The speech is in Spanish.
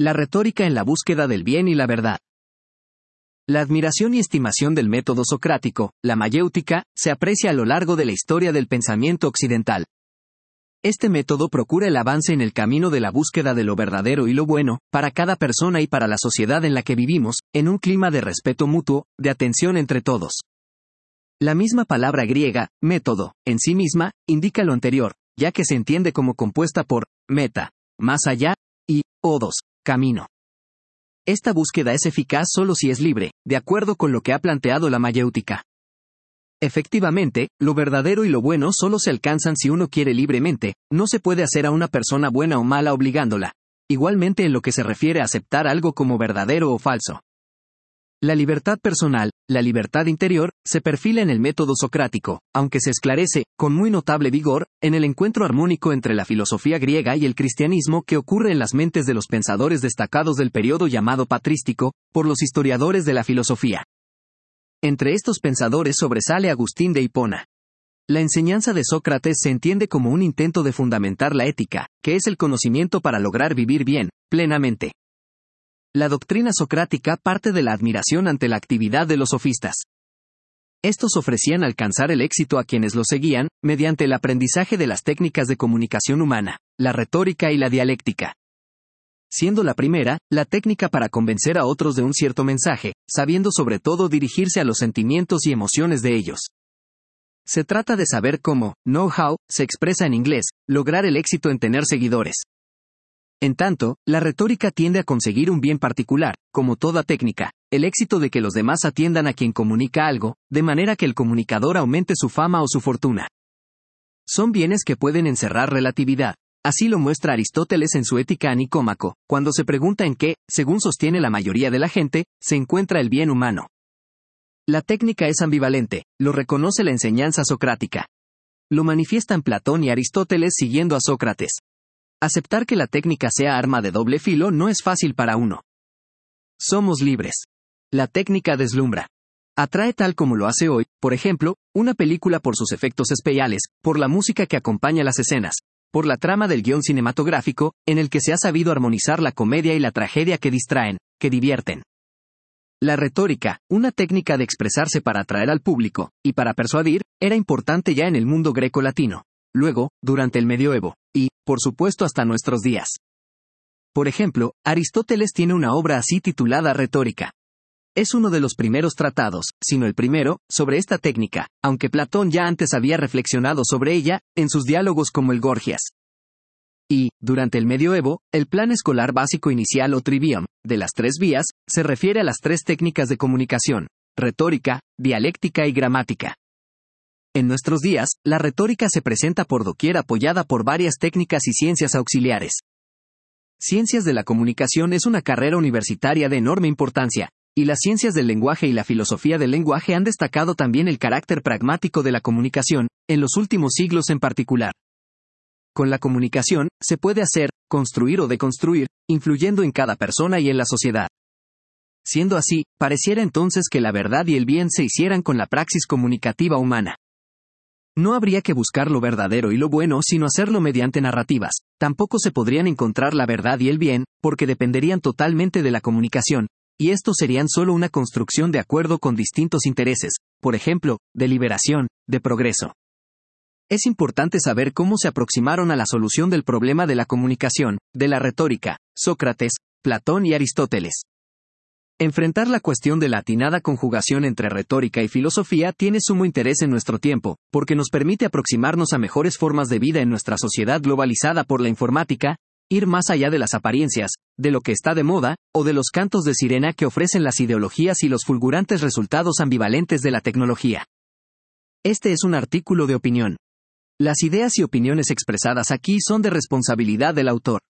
La retórica en la búsqueda del bien y la verdad. La admiración y estimación del método socrático, la mayéutica, se aprecia a lo largo de la historia del pensamiento occidental. Este método procura el avance en el camino de la búsqueda de lo verdadero y lo bueno, para cada persona y para la sociedad en la que vivimos, en un clima de respeto mutuo, de atención entre todos. La misma palabra griega, método, en sí misma, indica lo anterior, ya que se entiende como compuesta por meta, más allá, y odos, camino. Esta búsqueda es eficaz solo si es libre, de acuerdo con lo que ha planteado la mayéutica. Efectivamente, lo verdadero y lo bueno solo se alcanzan si uno quiere libremente, no se puede hacer a una persona buena o mala obligándola, igualmente en lo que se refiere a aceptar algo como verdadero o falso. La libertad personal, la libertad interior, se perfila en el método socrático, aunque se esclarece, con muy notable vigor, en el encuentro armónico entre la filosofía griega y el cristianismo que ocurre en las mentes de los pensadores destacados del periodo llamado patrístico, por los historiadores de la filosofía. Entre estos pensadores sobresale Agustín de Hipona. La enseñanza de Sócrates se entiende como un intento de fundamentar la ética, que es el conocimiento para lograr vivir bien, plenamente. La doctrina socrática parte de la admiración ante la actividad de los sofistas. Estos ofrecían alcanzar el éxito a quienes los seguían, mediante el aprendizaje de las técnicas de comunicación humana, la retórica y la dialéctica. Siendo la primera, la técnica para convencer a otros de un cierto mensaje, sabiendo sobre todo dirigirse a los sentimientos y emociones de ellos. Se trata de saber cómo, know-how, se expresa en inglés, lograr el éxito en tener seguidores. En tanto, la retórica tiende a conseguir un bien particular, como toda técnica, el éxito de que los demás atiendan a quien comunica algo, de manera que el comunicador aumente su fama o su fortuna. Son bienes que pueden encerrar relatividad. Así lo muestra Aristóteles en su Ética a Nicómaco, cuando se pregunta en qué, según sostiene la mayoría de la gente, se encuentra el bien humano. La técnica es ambivalente, lo reconoce la enseñanza socrática. Lo manifiestan Platón y Aristóteles siguiendo a Sócrates. Aceptar que la técnica sea arma de doble filo no es fácil para uno. Somos libres. La técnica deslumbra. Atrae tal como lo hace hoy, por ejemplo, una película por sus efectos especiales, por la música que acompaña las escenas, por la trama del guión cinematográfico, en el que se ha sabido armonizar la comedia y la tragedia que distraen, que divierten. La retórica, una técnica de expresarse para atraer al público, y para persuadir, era importante ya en el mundo greco-latino. Luego, durante el medioevo, y, por supuesto hasta nuestros días. Por ejemplo, Aristóteles tiene una obra así titulada Retórica. Es uno de los primeros tratados, si no el primero, sobre esta técnica, aunque Platón ya antes había reflexionado sobre ella, en sus diálogos como el Gorgias. Y, durante el medioevo, el plan escolar básico inicial o trivium, de las 3 vías, se refiere a las 3 técnicas de comunicación: retórica, dialéctica y gramática. En nuestros días, la retórica se presenta por doquier apoyada por varias técnicas y ciencias auxiliares. Ciencias de la comunicación es una carrera universitaria de enorme importancia, y las ciencias del lenguaje y la filosofía del lenguaje han destacado también el carácter pragmático de la comunicación, en los últimos siglos en particular. Con la comunicación, se puede hacer, construir o deconstruir, influyendo en cada persona y en la sociedad. Siendo así, pareciera entonces que la verdad y el bien se hicieran con la praxis comunicativa humana. No habría que buscar lo verdadero y lo bueno sino hacerlo mediante narrativas. Tampoco se podrían encontrar la verdad y el bien, porque dependerían totalmente de la comunicación, y estos serían solo una construcción de acuerdo con distintos intereses, por ejemplo, de liberación, de progreso. Es importante saber cómo se aproximaron a la solución del problema de la comunicación, de la retórica, Sócrates, Platón y Aristóteles. Enfrentar la cuestión de la atinada conjugación entre retórica y filosofía tiene sumo interés en nuestro tiempo, porque nos permite aproximarnos a mejores formas de vida en nuestra sociedad globalizada por la informática, ir más allá de las apariencias, de lo que está de moda, o de los cantos de sirena que ofrecen las ideologías y los fulgurantes resultados ambivalentes de la tecnología. Este es un artículo de opinión. Las ideas y opiniones expresadas aquí son de responsabilidad del autor.